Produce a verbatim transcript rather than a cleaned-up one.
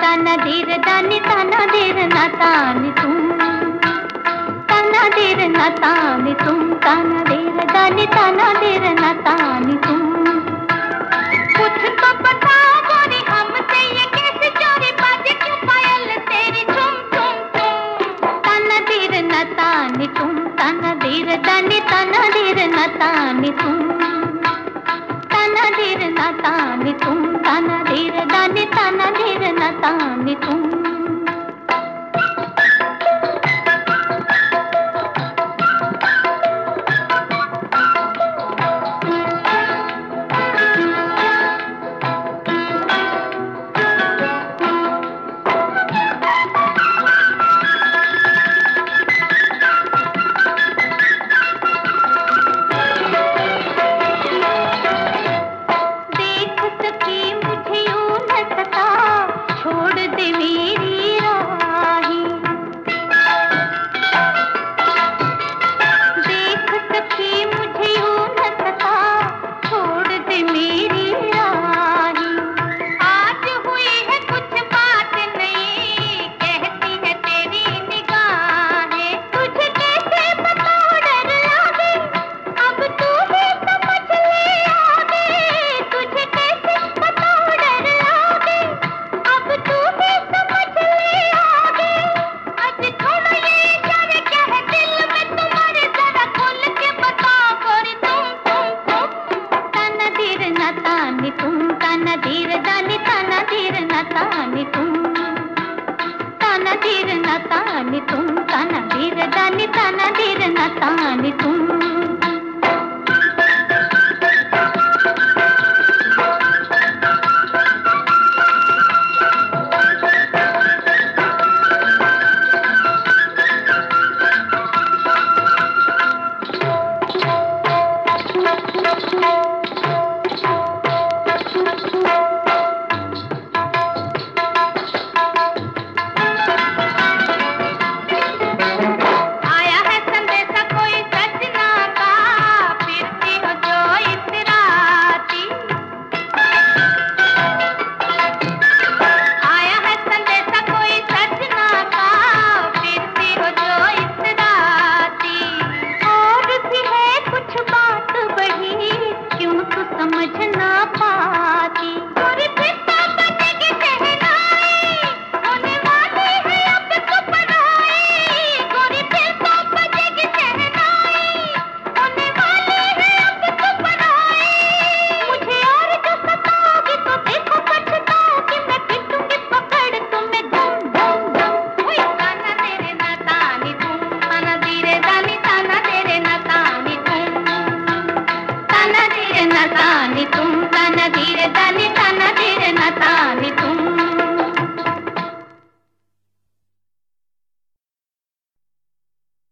తనదిర దాని తనదిర నతాని తుమ్ తనదిర నతాని తుమ్ తనదిర దాని తనదిర నతాని తుమ్ कुछ तो बताओ गोरी हमसे ये कैसे चोरी बाजे क्यों पायल तेरी झुम झुम झुम तनदीर नतानी तुम तनदीर दानी तनदीर नतानी तुम तनदीर नतानी तुम तनदीर दानी तनदीर नतानी तुम नतानी तुम तनदीर दानी तनदीर नतानी तुम तनदीर नतानी तुम तनदीर दानी तनदीर नतानी तुम समझना पाती गोरी फिर बजेगी शहनाई होने वाली है अब तो पढ़ाई गोरी फिर बजेगी शहनाई होने वाली है अब तो पढ़ाई मुझे और जो सताओगी तो देखो पछताओगी मैं पीटूंगी पकड़ तुम्हें धूम धूम धूम ओए ताना तेरे नतानी तुम ताना धीरे दानी ताना तेरे नतानी तुम ताना धीरे नतानी तुम तनदीर दानी